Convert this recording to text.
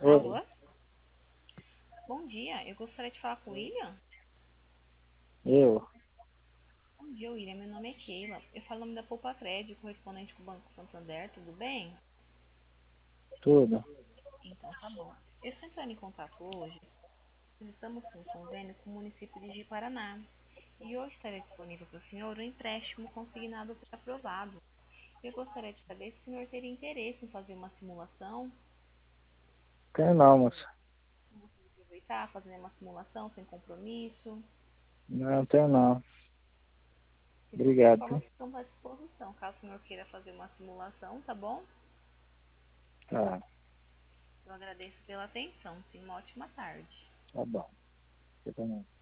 Oi, Alô? Bom dia, eu gostaria de falar com o William. eu, Bom dia, William, meu nome é Keila. Eu falo o nome da Poupa Crédito, correspondente com o Banco Santander, tudo bem? tudo. Então tá bom. Eu estou entrando em contato hoje, nós estamos com um convênio com o município de Ji-Paraná. E hoje estará disponível para o senhor um empréstimo consignado pré-aprovado. Eu gostaria de saber se o senhor teria interesse em fazer uma simulação, Tenho não, moça. aproveitar, fazer uma simulação sem compromisso. Não tenho não. De qualquer Obrigado, forma, viu? estamos à disposição, caso o senhor queira fazer uma simulação, tá bom? Tá, Eu agradeço pela atenção. Tenha uma ótima tarde. tá bom. Você também.